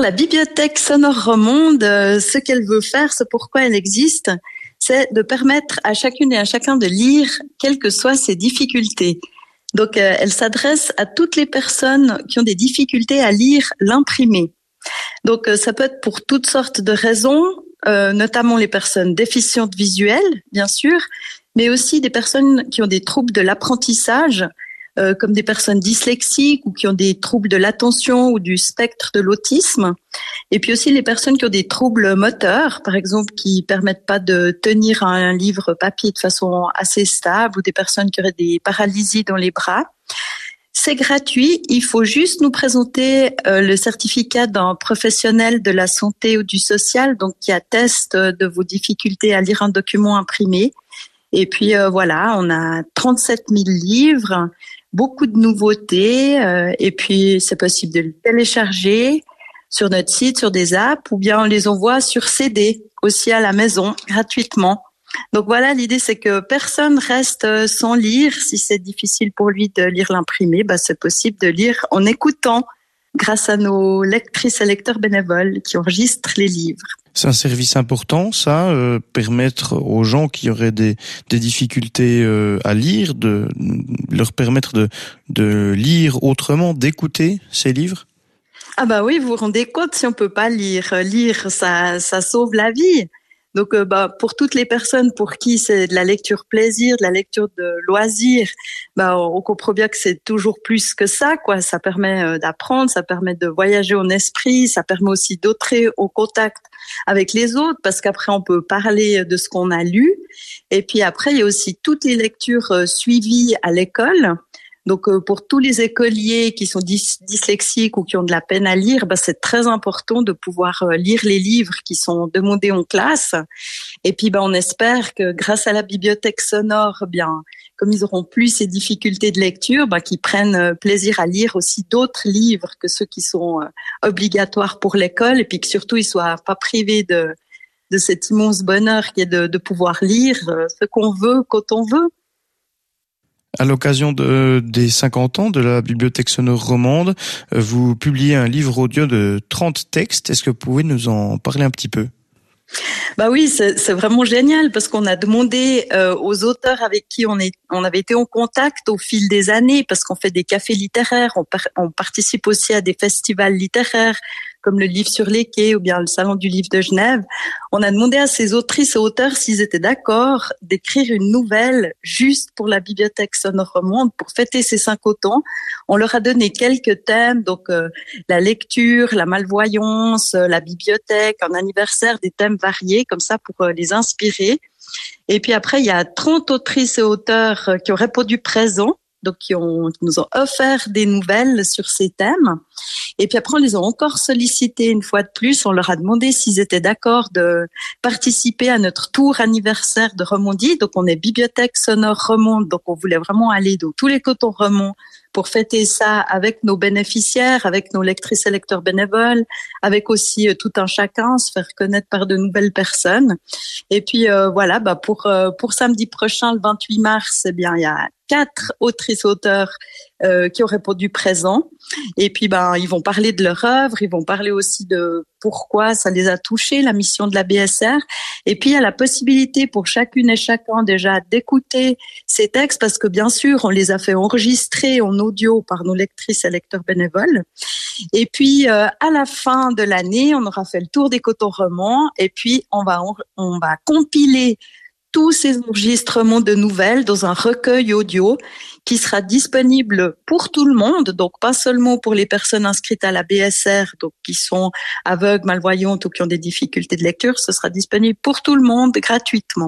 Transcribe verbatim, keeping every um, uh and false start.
La bibliothèque sonore Romonde, euh, ce qu'elle veut faire, ce pourquoi elle existe, c'est de permettre à chacune et à chacun de lire, quelles que soient ses difficultés. Donc, euh, elle s'adresse à toutes les personnes qui ont des difficultés à lire l'imprimé. Donc, euh, ça peut être pour toutes sortes de raisons, euh, notamment les personnes déficientes visuelles, bien sûr, mais aussi des personnes qui ont des troubles de l'apprentissage, euh, comme des personnes dyslexiques ou qui ont des troubles de l'attention ou du spectre de l'autisme. Et puis aussi les personnes qui ont des troubles moteurs, par exemple, qui permettent pas de tenir un livre papier de façon assez stable, ou des personnes qui auraient des paralysies dans les bras. C'est gratuit, il faut juste nous présenter euh, le certificat d'un professionnel de la santé ou du social, donc qui atteste de vos difficultés à lire un document imprimé. Et puis euh, voilà, on a trente-sept mille livres, beaucoup de nouveautés, euh, et puis c'est possible de le télécharger sur notre site, sur des apps, ou bien on les envoie sur C D aussi à la maison gratuitement. Donc voilà, l'idée c'est que personne reste sans lire. Si c'est difficile pour lui de lire l'imprimé, bah c'est possible de lire en écoutant, grâce à nos lectrices et lecteurs bénévoles qui enregistrent les livres. C'est un service important, ça, euh, permettre aux gens qui auraient des, des difficultés euh, à lire, de leur permettre de, de lire autrement, d'écouter ces livres. Ah bah oui, vous vous rendez compte, si on peut pas lire, lire, ça, ça sauve la vie. Donc, euh, bah, pour toutes les personnes pour qui c'est de la lecture plaisir, de la lecture de loisir, bah, on comprend bien que c'est toujours plus que ça, quoi. Ça permet euh, d'apprendre, ça permet de voyager en esprit, ça permet aussi d'entrer au contact avec les autres, parce qu'après on peut parler de ce qu'on a lu. Et puis après, il y a aussi toutes les lectures euh, suivies à l'école. Donc, euh, pour tous les écoliers qui sont dys- dyslexiques ou qui ont de la peine à lire, bah, c'est très important de pouvoir euh, lire les livres qui sont demandés en classe. Et puis, bah, on espère que grâce à la bibliothèque sonore, bien, comme ils auront plus ces difficultés de lecture, bah, qu'ils prennent euh, plaisir à lire aussi d'autres livres que ceux qui sont euh, obligatoires pour l'école, et puis que surtout ils soient pas privés de, de cet immense bonheur qui est de, de pouvoir lire euh, ce qu'on veut quand on veut. À l'occasion de, des cinquante ans de la Bibliothèque sonore Romonde, vous publiez un livre audio de trente textes. Est-ce que vous pouvez nous en parler un petit peu ? Bah oui, c'est, c'est vraiment génial parce qu'on a demandé euh, aux auteurs avec qui on est, on avait été en contact au fil des années, parce qu'on fait des cafés littéraires, on, par, on participe aussi à des festivals littéraires comme le Livre sur les quais ou bien le Salon du Livre de Genève. On a demandé à ces autrices et auteurs s'ils étaient d'accord d'écrire une nouvelle juste pour la Bibliothèque sonore Romonde pour fêter ces cinquante ans. On leur a donné quelques thèmes, donc euh, la lecture, la malvoyance, euh, la bibliothèque, un anniversaire, des thèmes variés comme ça pour euh, les inspirer. Et puis après, il y a trente autrices et auteurs euh, qui ont répondu présent, donc qui, ont, qui nous ont offert des nouvelles sur ces thèmes. Et puis après, on les a encore sollicités une fois de plus. On leur a demandé s'ils étaient d'accord de participer à notre tour anniversaire de Romondie. Donc, on est Bibliothèque sonore Romonde. Donc, on voulait vraiment aller dans tous les cantons romonds pour fêter ça avec nos bénéficiaires, avec nos lectrices et lecteurs bénévoles, avec aussi euh, tout un chacun, se faire connaître par de nouvelles personnes. Et puis euh, voilà, bah pour euh, pour samedi prochain, le vingt-huit mars, eh bien il y a quatre autrices auteurs euh, qui ont répondu présent. Et puis ben ils vont parler de leur œuvre, ils vont parler aussi de pourquoi ça les a touchés, la mission de la B S R. Et puis il y a la possibilité pour chacune et chacun déjà d'écouter ces textes, parce que bien sûr on les a fait enregistrer en audio par nos lectrices et lecteurs bénévoles. Et puis euh, à la fin de l'année, on aura fait le tour des cantons romands, et puis on va on, on va compiler tous ces enregistrements de nouvelles dans un recueil audio qui sera disponible pour tout le monde, donc pas seulement pour les personnes inscrites à la B S R, donc qui sont aveugles, malvoyantes ou qui ont des difficultés de lecture. Ce sera disponible pour tout le monde gratuitement.